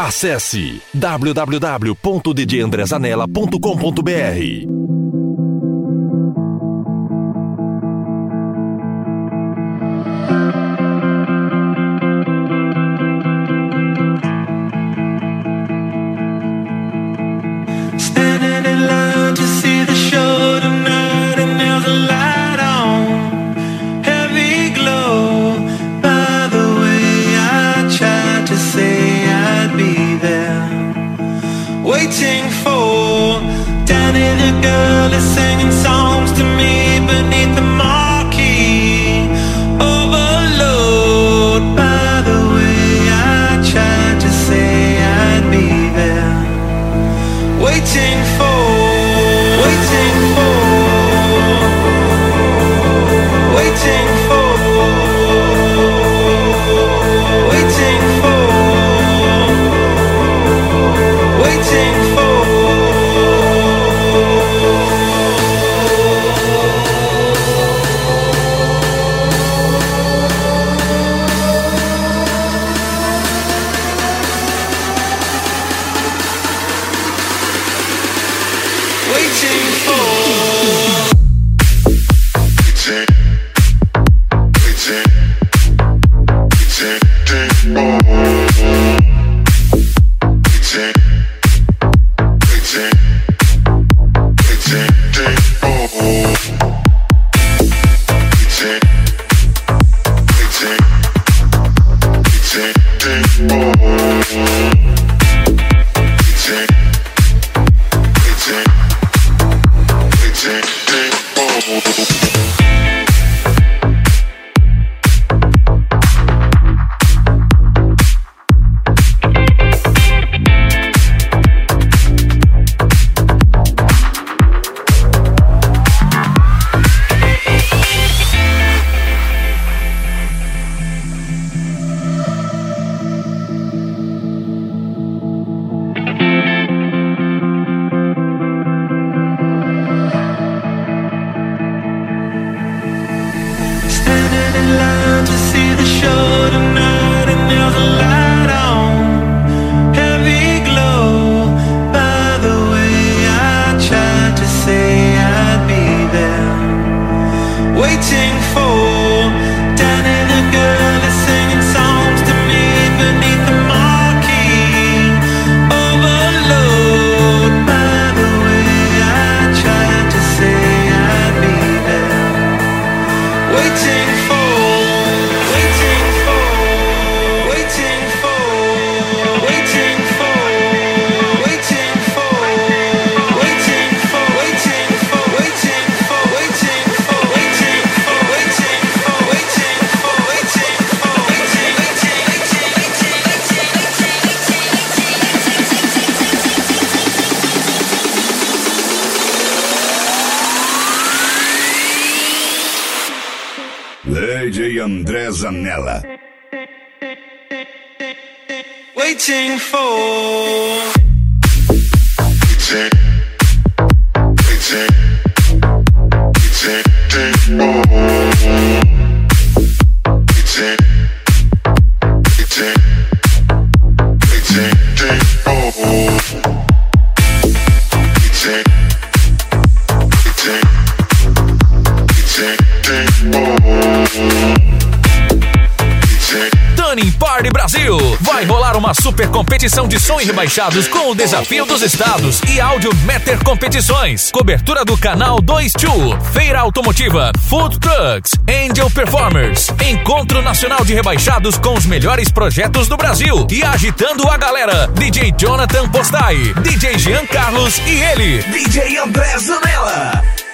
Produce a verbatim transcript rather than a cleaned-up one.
Acesse w w w ponto d j andré zanella ponto com ponto b r. Waiting for Danny, the girl is singing songs to me beneath the marquee. Overload. By the way, I tried to say I'd be there. Waiting for, waiting for, waiting for, waiting for, waiting for. Waiting for. D J André Zanella. Waiting for. Waiting, waiting, waiting, oh. Waiting, waiting, waiting, oh. Waiting, waiting, waiting, oh. Tuning Party Brasil. Vai rolar uma super competição de som e rebaixados com o Desafio dos Estados e Áudio Meter Competições. Cobertura do Canal dois dois, Feira Automotiva, Food Trucks, Angel Performers. Encontro Nacional de Rebaixados com os melhores projetos do Brasil. E agitando a galera, D J Jonathan Postai, D J Jean Carlos e ele, D J André Zanella.